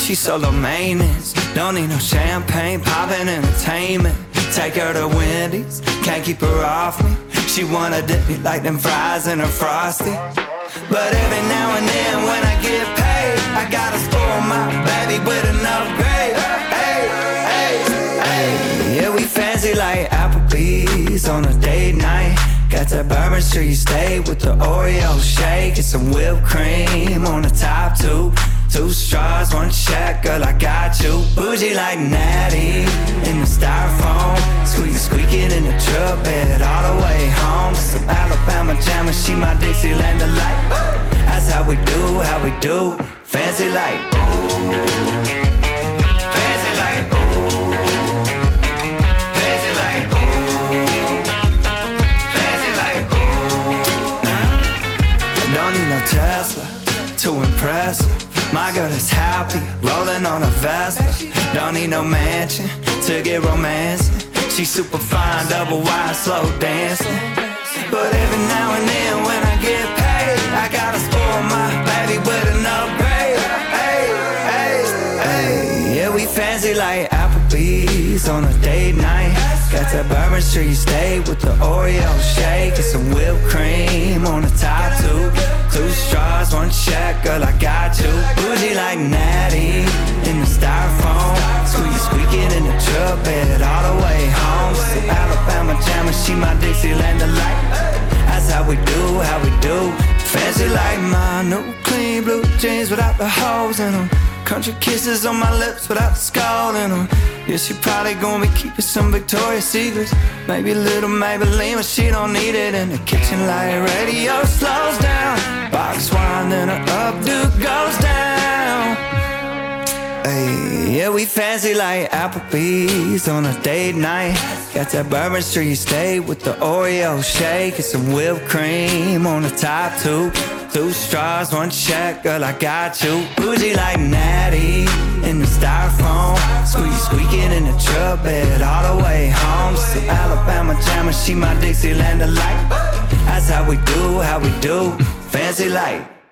She's solo maintenance, don't need no champagne, poppin' entertainment. Take her to Wendy's, can't keep her off me. She wanna dip me like them fries in a Frosty. But every now and then when I get paid, I gotta spoil my baby with an upgrade. Hey, hey, hey. Yeah, we fancy like Applebee's on a date night. Got that Bourbon Street steak with the Oreo shake and some whipped cream on the top two. 2 straws, 1 check, girl, I got you. Bougie like Natty in the styrofoam. Squeaking in the truck bed all the way home. Some Alabama Jammer, she my Dixieland delight. That's how we do, fancy like fancy like fancy like fancy like Don't need no Tesla to impress her. My girl is happy, rolling on a Vespa. Don't need no mansion to get romancing. She's super fine, double wide, slow dancing. But every now and then when I get paid, I gotta spoil my baby with an upgrade. Hey, hey, hey. Yeah, we fancy like Applebee's on a date night. Got that Bourbon Street steak with the Oreo shake and some whipped cream on the top two. 2 straws, 1 check, girl, I got you. Bougie like Natty in the styrofoam. Squeaking in the truck bed all the way home. Some Alabama Jammer, she my Dixieland delight. That's how we do, fancy like my new clean blue jeans without the holes in them. Country kisses on my lips without the skull in them. Yeah, she probably gonna be keeping some Victoria's Secrets. Maybe a little Maybelline, but she don't need it. In the kitchen light radio slows down. Box wine, then her updo goes down. Hey, yeah, we fancy like Applebee's on a date night. Got that Bourbon Street steak with the Oreo shake and some whipped cream on the top two. 2 straws, 1 check, girl, I got you. Bougie like Natty in the styrofoam. Squeaking in the truck bed all the way home. Some Alabama Jammer, she my Dixieland delight. That's how we do, fancy like